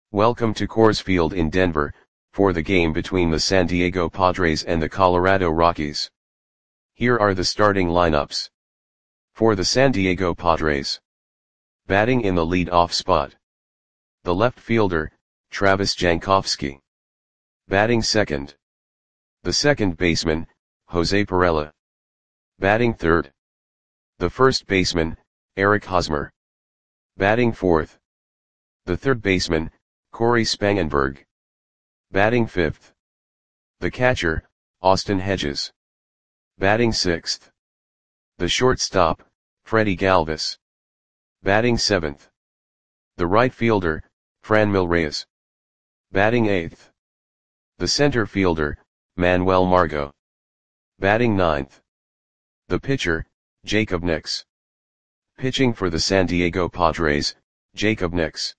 Welcome to Coors Field in Denver, for the game between the San Diego Padres and the Colorado Rockies. Here are the starting lineups. For the San Diego Padres. Batting in the lead-off spot. The left fielder, Travis Jankowski. Batting second. The second baseman, Jose Pirela. Batting third. The first baseman, Eric Hosmer. Batting fourth. The third baseman, Corey Spangenberg. Batting fifth. The catcher, Austin Hedges. Batting sixth. The shortstop, Freddie Galvis. Batting seventh. The right fielder, Franmil Reyes. Batting eighth. The center fielder, Manuel Margot. Batting ninth. The pitcher, Jacob Nix. Pitching for the San Diego Padres, Jacob Nix.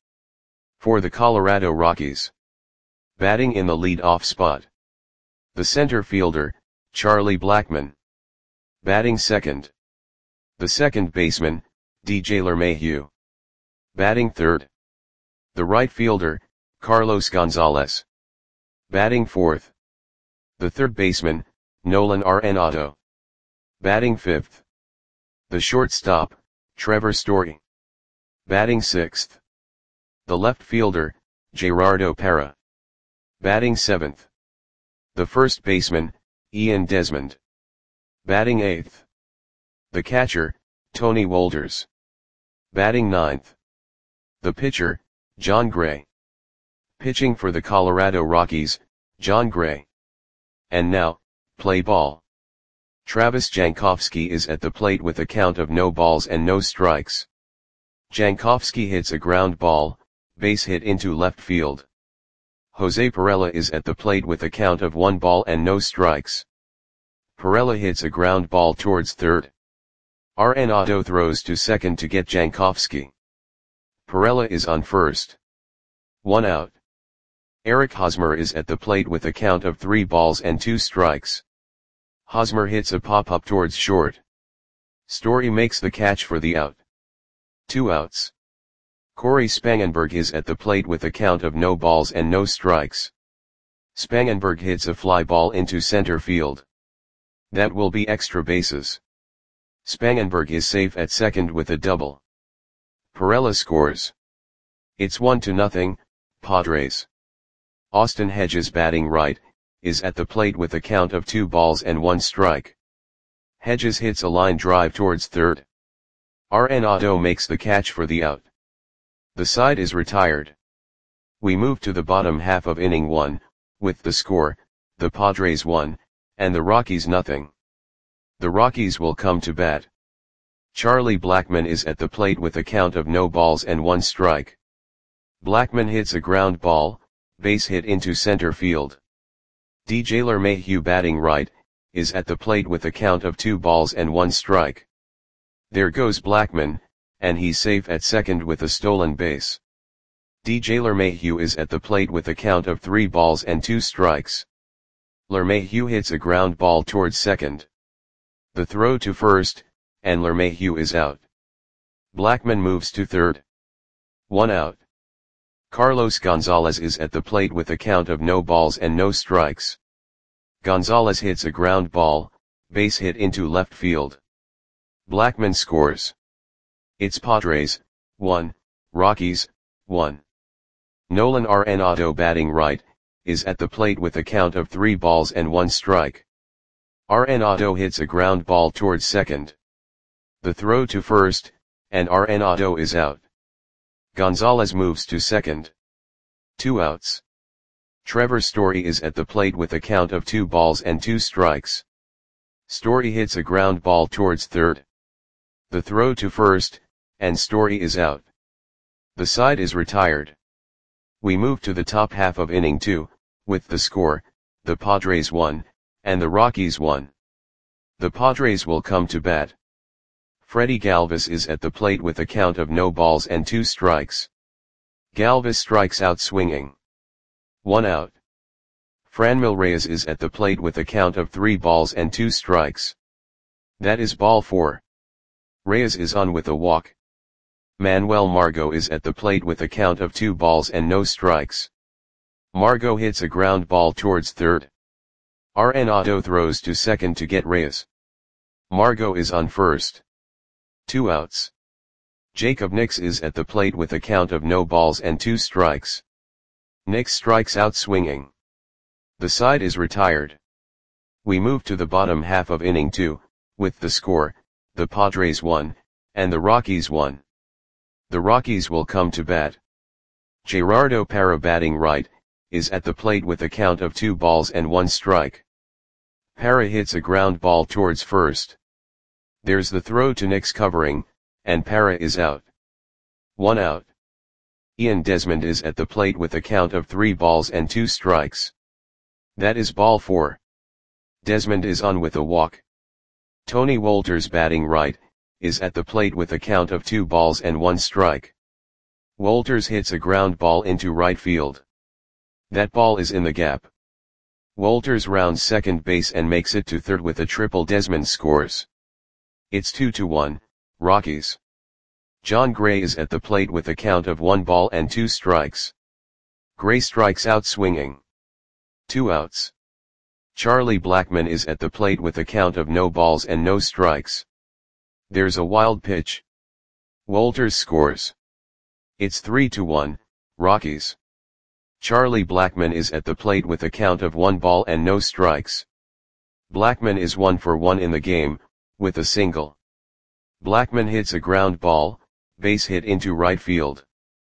For the Colorado Rockies. Batting in the lead-off spot. The center fielder, Charlie Blackmon. Batting second. The second baseman, DJ LeMahieu. Batting third. The right fielder, Carlos Gonzalez. Batting fourth. The third baseman, Nolan Arenado. Batting fifth. The shortstop, Trevor Story. Batting sixth. The left fielder, Gerardo Parra. Batting seventh. The first baseman, Ian Desmond. Batting eighth. The catcher, Tony Wolders. Batting ninth. The pitcher, John Gray. Pitching for the Colorado Rockies, John Gray. And now, play ball. Travis Jankowski is at the plate with a count of no balls and no strikes. Jankowski hits a ground ball, base hit into left field. Jose Pirela is at the plate with a count of 1 ball and no strikes. Pirela hits a ground ball towards third. Arenado throws to second to get Jankowski. Pirela is on first. 1 out. Eric Hosmer is at the plate with a count of 3 balls and 2 strikes. Hosmer hits a pop-up towards short. Story makes the catch for the out. 2 outs. Corey Spangenberg is at the plate with a count of no balls and no strikes. Spangenberg hits a fly ball into center field. That will be extra bases. Spangenberg is safe at second with a double. Pirela scores. It's 1-0, Padres. Austin Hedges, batting right, is at the plate with a count of 2 balls and 1 strike. Hedges hits a line drive towards third. Arenado makes the catch for the out. The side is retired. We move to the bottom half of inning 1, with the score, the Padres 1, and the Rockies nothing. The Rockies will come to bat. Charlie Blackmon is at the plate with a count of no balls and 1 strike. Blackmon hits a ground ball, base hit into center field. DJ LeMahieu, batting right, is at the plate with a count of 2 balls and 1 strike. There goes Blackmon, and he's safe at second with a stolen base. DJ LeMahieu is at the plate with a count of 3 balls and 2 strikes. LeMahieu hits a ground ball towards second. The throw to first, and LeMahieu is out. Blackmon moves to third. 1 out. Carlos Gonzalez is at the plate with a count of no balls and no strikes. Gonzalez hits a ground ball, base hit into left field. Blackmon scores. It's Padres, 1, Rockies, 1. Nolan Arenado, batting right, is at the plate with a count of 3 balls and 1 strike. Arenado hits a ground ball towards second. The throw to first, and Arenado is out. Gonzalez moves to second. 2 outs. Trevor Story is at the plate with a count of 2 balls and 2 strikes. Story hits a ground ball towards third. The throw to first, and Story is out. The side is retired. We move to the top half of inning 2, with the score, the Padres 1, and the Rockies 1. The Padres will come to bat. Freddie Galvis is at the plate with a count of no balls and 2 strikes. Galvis strikes out swinging. 1 out. Franmil Reyes is at the plate with a count of 3 balls and 2 strikes. That is ball 4. Reyes is on with a walk. Manuel Margot is at the plate with a count of 2 balls and no strikes. Margot hits a ground ball towards third. Arenado throws to second to get Reyes. Margot is on first. 2 outs. Jacob Nix is at the plate with a count of no balls and 2 strikes. Nix strikes out swinging. The side is retired. We move to the bottom half of inning 2, with the score, the Padres 1, and the Rockies 1. The Rockies will come to bat. Gerardo Parra, batting right, is at the plate with a count of 2 balls and 1 strike. Parra hits a ground ball towards first. There's the throw to Nix covering, and Parra is out. 1 out. Ian Desmond is at the plate with a count of 3 balls and 2 strikes. That is ball 4. Desmond is on with a walk. Tony Wolters, batting right, is at the plate with a count of 2 balls and 1 strike. Wolters hits a ground ball into right field. That ball is in the gap. Wolters rounds second base and makes it to third with a triple. Desmond scores. It's 2-1, Rockies. John Gray is at the plate with a count of 1 ball and 2 strikes. Gray strikes out swinging. 2 outs. Charlie Blackmon is at the plate with a count of no balls and no strikes. There's a wild pitch. Wolters scores. It's 3-1, Rockies. Charlie Blackmon is at the plate with a count of 1 ball and no strikes. Blackmon is 1 for 1 in the game, with a single. Blackmon hits a ground ball, base hit into right field.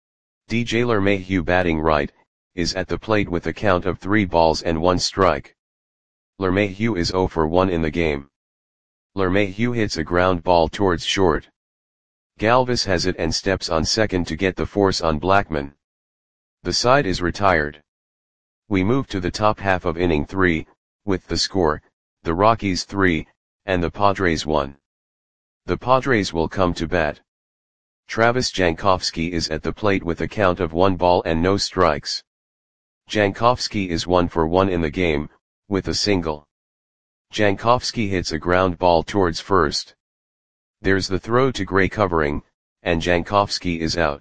DJ LeMahieu, batting right, is at the plate with a count of 3 balls and 1 strike. LeMahieu is 0 for 1 in the game. LeMahieu hits a ground ball towards short. Galvis has it and steps on second to get the force on Blackmon. The side is retired. We move to the top half of inning 3, with the score, the Rockies 3, and the Padres 1. The Padres will come to bat. Travis Jankowski is at the plate with a count of 1 ball and no strikes. Jankowski is 1 for 1 in the game, with a single. Jankowski hits a ground ball towards first. There's the throw to Gray covering, and Jankowski is out.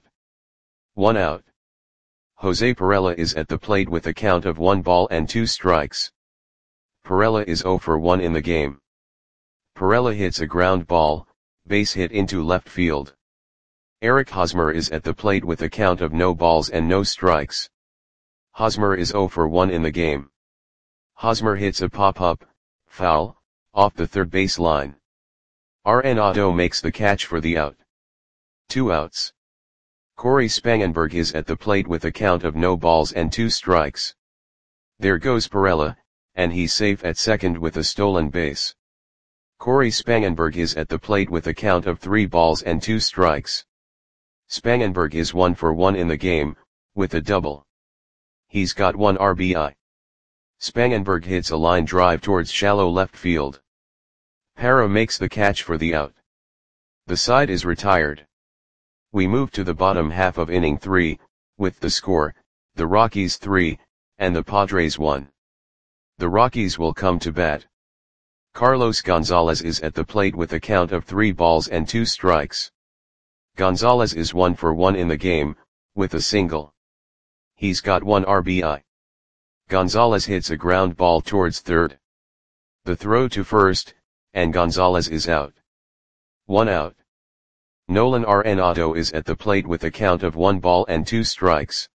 1 out. Jose Pirela is at the plate with a count of 1 ball and 2 strikes. Pirela is 0 for 1 in the game. Pirela hits a ground ball, base hit into left field. Eric Hosmer is at the plate with a count of no balls and no strikes. Hosmer is 0 for 1 in the game. Hosmer hits a pop-up, foul, off the third base line. Arenado makes the catch for the out. 2 outs. Corey Spangenberg is at the plate with a count of no balls and 2 strikes. There goes Pirela, and he's safe at second with a stolen base. Corey Spangenberg is at the plate with a count of 3 balls and 2 strikes. Spangenberg is 1 for 1 in the game, with a double. He's got 1 RBI. Spangenberg hits a line drive towards shallow left field. Parra makes the catch for the out. The side is retired. We move to the bottom half of inning 3, with the score, the Rockies 3, and the Padres 1. The Rockies will come to bat. Carlos Gonzalez is at the plate with a count of 3 balls and 2 strikes. Gonzalez is 1 for 1 in the game, with a single. He's got 1 RBI. Gonzalez hits a ground ball towards third. The throw to first, and Gonzalez is out. 1 out. Nolan Arenado is at the plate with a count of 1 ball and 2 strikes.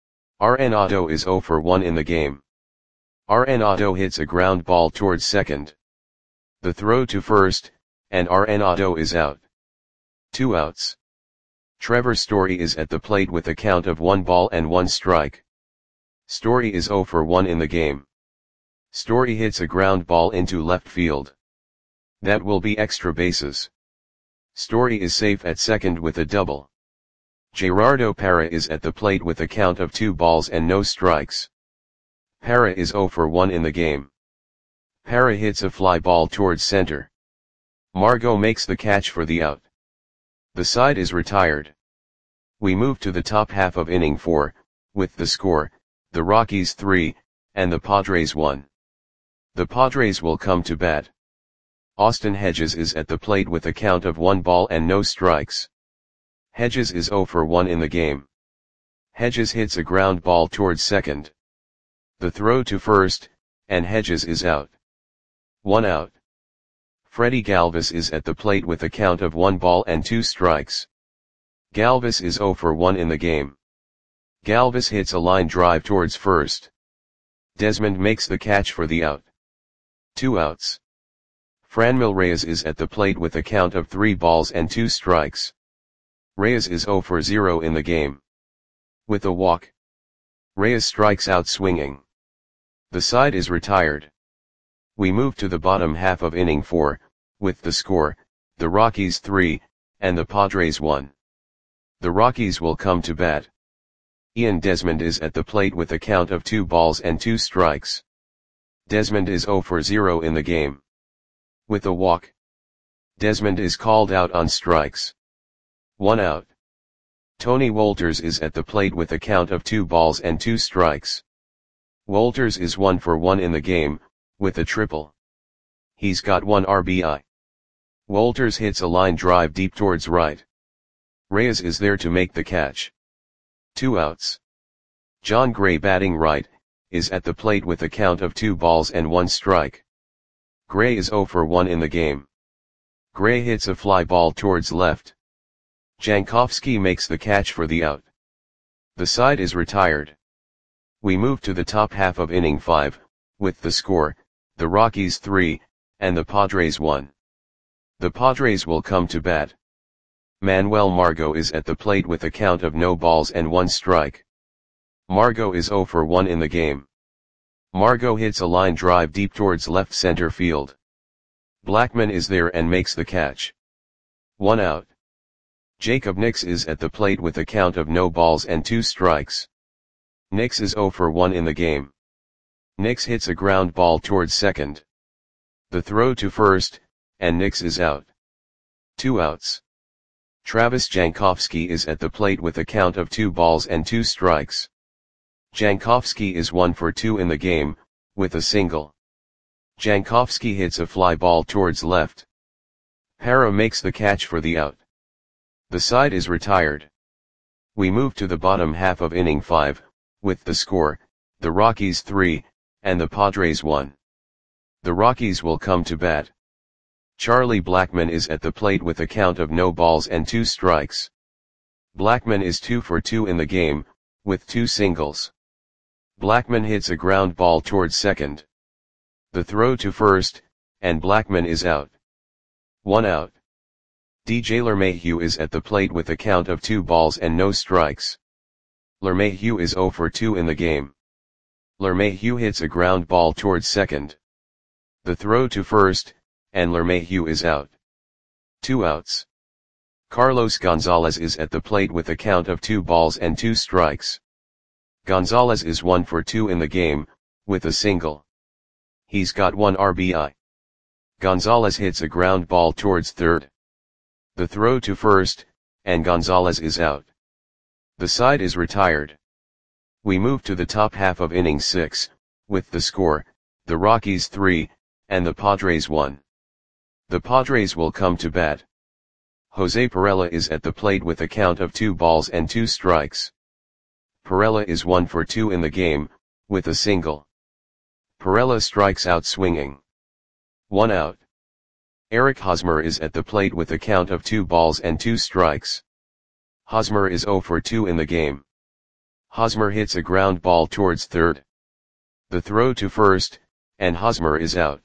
Arenado is 0 for 1 in the game. Arenado hits a ground ball towards second. The throw to first, and Arenado is out. 2 outs. Trevor Story is at the plate with a count of 1 ball and 1 strike. Story is 0 for 1 in the game. Story hits a ground ball into left field. That will be extra bases. Story is safe at second with a double. Gerardo Parra is at the plate with a count of 2 balls and no strikes. Parra is 0 for 1 in the game. Parra hits a fly ball towards center. Margot makes the catch for the out. The side is retired. We move to the top half of inning 4, with the score, the Rockies 3, and the Padres 1. The Padres will come to bat. Austin Hedges is at the plate with a count of 1 ball and no strikes. Hedges is 0 for 1 in the game. Hedges hits a ground ball towards second. The throw to first, and Hedges is out. 1 out. Freddie Galvis is at the plate with a count of 1 ball and 2 strikes. Galvis is 0 for 1 in the game. Galvis hits a line drive towards first. Desmond makes the catch for the out. 2 outs. Franmil Reyes is at the plate with a count of 3 balls and 2 strikes. Reyes is 0 for 0 in the game. With a walk, Reyes strikes out swinging. The side is retired. We move to the bottom half of inning 4, with the score, the Rockies 3, and the Padres 1. The Rockies will come to bat. Ian Desmond is at the plate with a count of 2 balls and 2 strikes. Desmond is 0 for 0 in the game. With a walk, Desmond is called out on strikes. 1 out. Tony Wolters is at the plate with a count of 2 balls and 2 strikes. Wolters is 1 for 1 in the game, with a triple. He's got 1 RBI. Wolters hits a line drive deep towards right. Reyes is there to make the catch. 2 outs. John Gray, batting right, is at the plate with a count of 2 balls and 1 strike. Gray is 0 for 1 in the game. Gray hits a fly ball towards left. Jankowski makes the catch for the out. The side is retired. We move to the top half of inning 5, with the score, the Rockies 3, and the Padres 1. The Padres will come to bat. Manuel Margot is at the plate with a count of no balls and 1 strike. Margot is 0 for 1 in the game. Margot hits a line drive deep towards left center field. Blackman is there and makes the catch. 1 out. Jacob Nix is at the plate with a count of no balls and 2 strikes. Nix is 0 for 1 in the game. Nix hits a ground ball towards second. The throw to first, and Nix is out. 2 outs. Travis Jankowski is at the plate with a count of 2 balls and 2 strikes. Jankowski is 1 for 2 in the game, with a single. Jankowski hits a fly ball towards left. Para makes the catch for the out. The side is retired. We move to the bottom half of inning 5, with the score, the Rockies 3, and the Padres 1. The Rockies will come to bat. Charlie Blackman is at the plate with a count of no balls and 2 strikes. Blackman is 2 for 2 in the game, with 2 singles. Blackman hits a ground ball towards second. The throw to first, and Blackman is out. 1 out. DJ LeMahieu is at the plate with a count of 2 balls and no strikes. LeMahieu is 0 for 2 in the game. LeMahieu hits a ground ball towards second. The throw to first, and LeMahieu is out. 2 outs. Carlos Gonzalez is at the plate with a count of 2 balls and 2 strikes. Gonzalez is 1 for 2 in the game, with a single. He's got 1 RBI. Gonzalez hits a ground ball towards third. The throw to first, and Gonzalez is out. The side is retired. We move to the top half of inning 6, with the score, the Rockies 3, and the Padres 1. The Padres will come to bat. Jose Perella is at the plate with a count of 2 balls and 2 strikes. Perella is 1 for 2 in the game, with a single. Perella strikes out swinging. 1 out. Eric Hosmer is at the plate with a count of 2 balls and 2 strikes. Hosmer is 0 for 2 in the game. Hosmer hits a ground ball towards third. The throw to first, and Hosmer is out.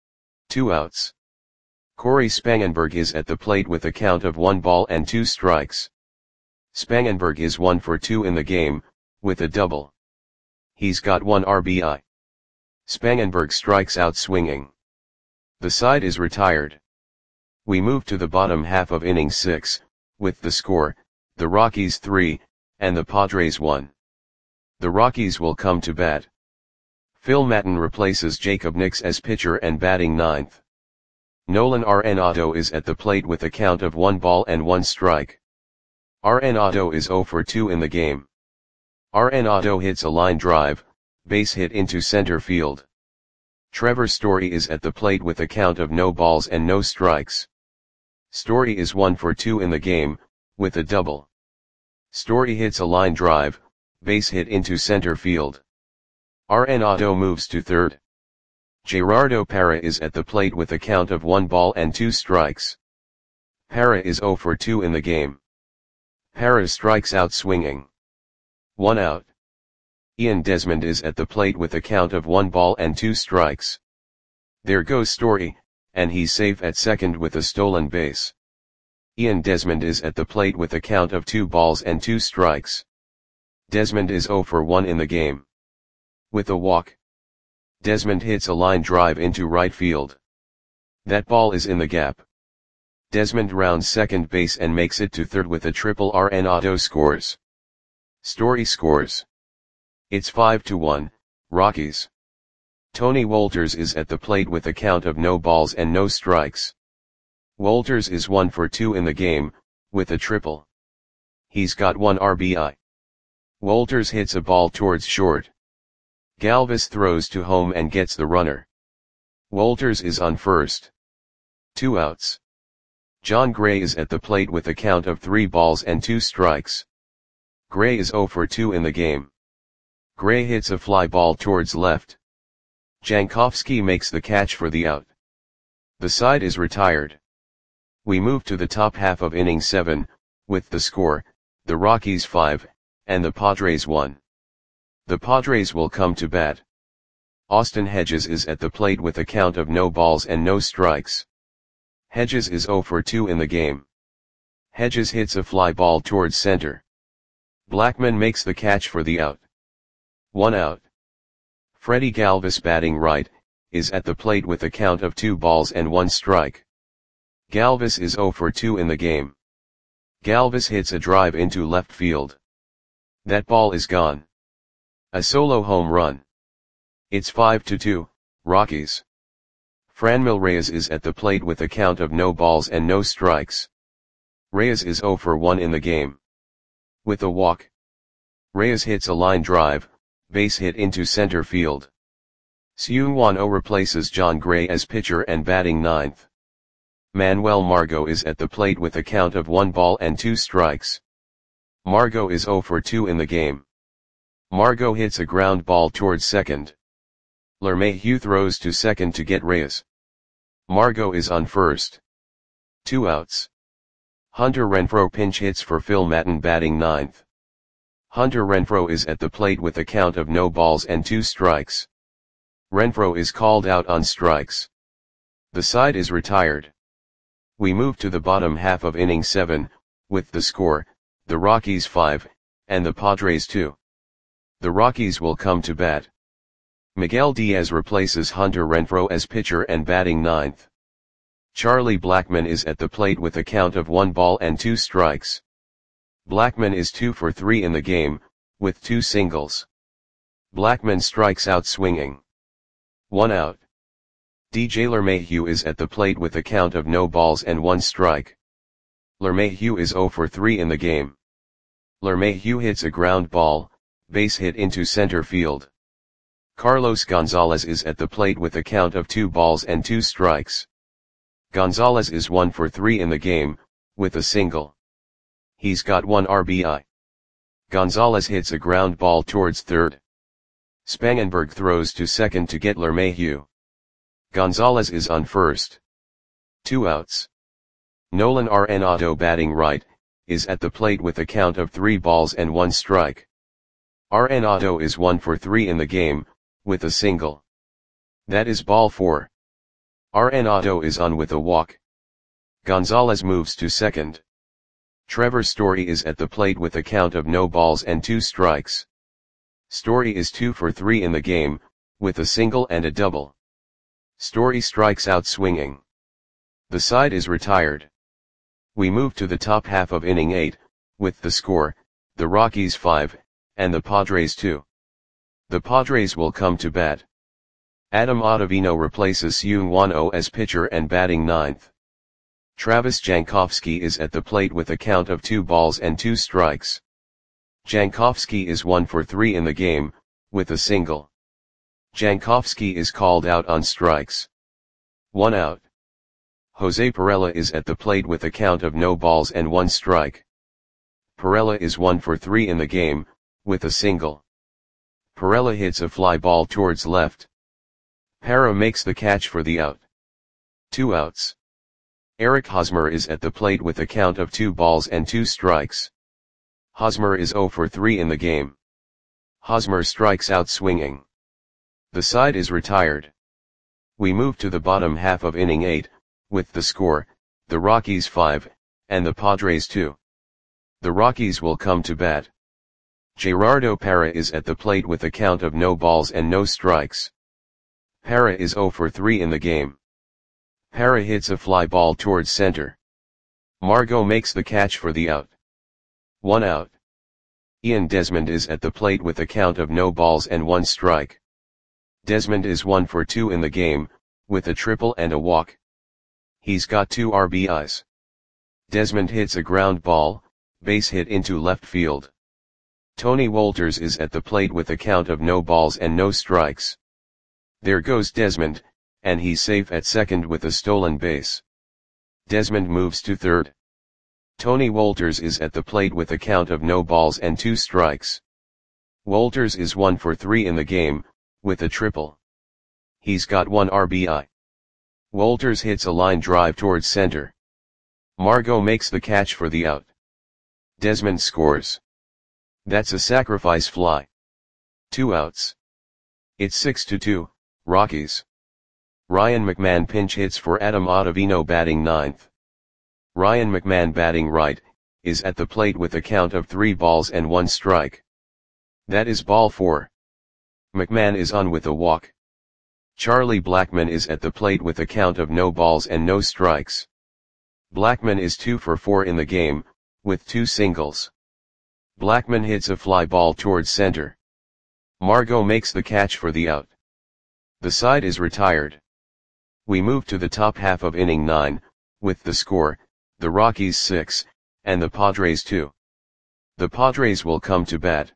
2 outs. Corey Spangenberg is at the plate with a count of 1 ball and 2 strikes. Spangenberg is 1 for 2 in the game, with a double. He's got 1 RBI. Spangenberg strikes out swinging. The side is retired. We move to the bottom half of inning 6, with the score, the Rockies 3, and the Padres 1. The Rockies will come to bat. Phil Maton replaces Jacob Nix as pitcher and batting ninth. Nolan Arenado is at the plate with a count of 1 ball and 1 strike. Arenado is 0 for 2 in the game. Arenado hits a line drive, base hit into center field. Trevor Story is at the plate with a count of no balls and no strikes. Story is 1 for 2 in the game, with a double. Story hits a line drive, base hit into center field. Arenado moves to third. Gerardo Parra is at the plate with a count of 1 ball and 2 strikes. Parra is 0 for 2 in the game. Parra strikes out swinging. 1 out. Ian Desmond is at the plate with a count of 1 ball and 2 strikes. There goes Story, and he's safe at second with a stolen base. Ian Desmond is at the plate with a count of 2 balls and 2 strikes. Desmond is 0 for 1 in the game. With a walk, Desmond hits a line drive into right field. That ball is in the gap. Desmond rounds second base and makes it to third with a triple. Arenado scores. Story scores. It's 5-1, Rockies. Tony Wolters is at the plate with a count of no balls and no strikes. Wolters is 1 for 2 in the game, with a triple. He's got 1 RBI. Wolters hits a ball towards short. Galvis throws to home and gets the runner. Wolters is on first. 2 outs. John Gray is at the plate with a count of 3 balls and 2 strikes. Gray is 0 for 2 in the game. Gray hits a fly ball towards left. Jankowski makes the catch for the out. The side is retired. We move to the top half of inning 7, with the score, the Rockies 5, and the Padres 1. The Padres will come to bat. Austin Hedges is at the plate with a count of no balls and no strikes. Hedges is 0 for 2 in the game. Hedges hits a fly ball towards center. Blackman makes the catch for the out. 1 out. Freddie Galvis, batting right, is at the plate with a count of 2 balls and 1 strike. Galvis is 0 for 2 in the game. Galvis hits a drive into left field. That ball is gone. A solo home run. It's 5-2, Rockies. Franmil Reyes is at the plate with a count of no balls and no strikes. Reyes is 0 for 1 in the game. With a walk, Reyes hits a line drive, base hit into center field. Seung-Won Oh replaces John Gray as pitcher and batting ninth. Manuel Margot is at the plate with a count of 1 ball and 2 strikes. Margot is 0 for 2 in the game. Margot hits a ground ball towards second. LeMahieu throws to second to get Reyes. Margot is on first. 2 outs. Hunter Renfroe pinch hits for Phil Maton, batting ninth. Hunter Renfroe is at the plate with a count of no balls and 2 strikes. Renfroe is called out on strikes. The side is retired. We move to the bottom half of inning 7, with the score, the Rockies 5, and the Padres 2. The Rockies will come to bat. Miguel Diaz replaces Hunter Renfroe as pitcher and batting ninth. Charlie Blackmon is at the plate with a count of 1 ball and 2 strikes. Blackmon is 2 for 3 in the game, with 2 singles. Blackmon strikes out swinging. 1 out. DJ LeMahieu is at the plate with a count of no balls and 1 strike. LeMahieu is 0 for 3 in the game. LeMahieu hits a ground ball, base hit into center field. Carlos Gonzalez is at the plate with a count of 2 balls and 2 strikes. Gonzalez is 1 for 3 in the game, with a single. He's got 1 RBI. Gonzalez hits a ground ball towards third. Spangenberg throws to second to get LeMahieu. Gonzalez is on first. 2 outs. Nolan Arenado, batting right, is at the plate with a count of 3 balls and 1 strike. Arenado is 1 for 3 in the game, with a single. That is ball 4. Arenado is on with a walk. Gonzalez moves to second. Trevor Story is at the plate with a count of no balls and 2 strikes. Story is 2 for 3 in the game, with a single and a double. Story strikes out swinging. The side is retired. We move to the top half of inning 8, with the score, the Rockies 5, and the Padres 2. The Padres will come to bat. Adam Ottavino replaces Seung-Won Oh as pitcher and batting ninth. Travis Jankowski is at the plate with a count of 2 balls and 2 strikes. Jankowski is 1 for 3 in the game, with a single. Jankowski is called out on strikes. 1 out. Jose Pirela is at the plate with a count of no balls and 1 strike. Pirela is 1 for 3 in the game, with a single. Pirela hits a fly ball towards left. Para makes the catch for the out. 2 outs. Eric Hosmer is at the plate with a count of 2 balls and 2 strikes. Hosmer is 0 for 3 in the game. Hosmer strikes out swinging. The side is retired. We move to the bottom half of inning 8, with the score, the Rockies 5, and the Padres 2. The Rockies will come to bat. Gerardo Parra is at the plate with a count of no balls and no strikes. Parra is 0 for 3 in the game. Parra hits a fly ball towards center. Margot makes the catch for the out. 1 out. Ian Desmond is at the plate with a count of no balls and 1 strike. Desmond is 1 for 2 in the game, with a triple and a walk. He's got 2 RBIs. Desmond hits a ground ball, base hit into left field. Tony Wolters is at the plate with a count of no balls and no strikes. There goes Desmond, and he's safe at second with a stolen base. Desmond moves to third. Tony Wolters is at the plate with a count of no balls and 2 strikes. Wolters is 1 for 3 in the game, with a triple. He's got 1 RBI. Wolters hits a line drive towards center. Margot makes the catch for the out. Desmond scores. That's a sacrifice fly. 2 outs. It's 6-2, Rockies. Ryan McMahon pinch hits for Adam Ottavino batting ninth. Ryan McMahon batting right, is at the plate with a count of 3 balls and 1 strike. That is ball 4. McMahon is on with a walk. Charlie Blackmon is at the plate with a count of no balls and no strikes. Blackmon is 2 for 4 in the game, with 2 singles. Blackmon hits a fly ball towards center. Margot makes the catch for the out. The side is retired. We move to the top half of inning 9, with the score, the Rockies 6, and the Padres 2. The Padres will come to bat.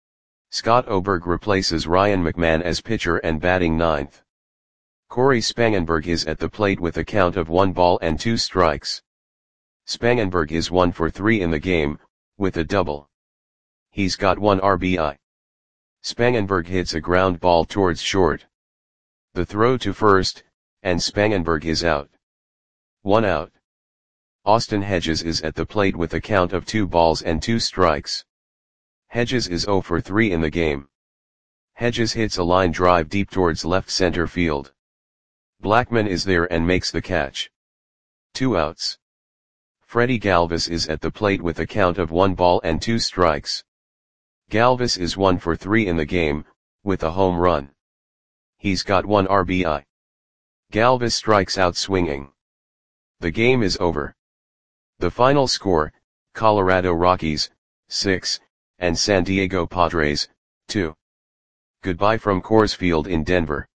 Scott Oberg replaces Ryan McMahon as pitcher and batting ninth. Corey Spangenberg is at the plate with a count of 1 ball and 2 strikes. Spangenberg is 1 for 3 in the game, with a double. He's got 1 RBI. Spangenberg hits a ground ball towards short. The throw to first, and Spangenberg is out. 1 out. Austin Hedges is at the plate with a count of 2 balls and 2 strikes. Hedges is 0 for 3 in the game. Hedges hits a line drive deep towards left center field. Blackmon is there and makes the catch. 2 outs. Freddie Galvis is at the plate with a count of 1 ball and 2 strikes. Galvis is 1 for 3 in the game, with a home run. He's got 1 RBI. Galvis strikes out swinging. The game is over. The final score, Colorado Rockies, 6, and San Diego Padres, 2. Goodbye from Coors Field in Denver.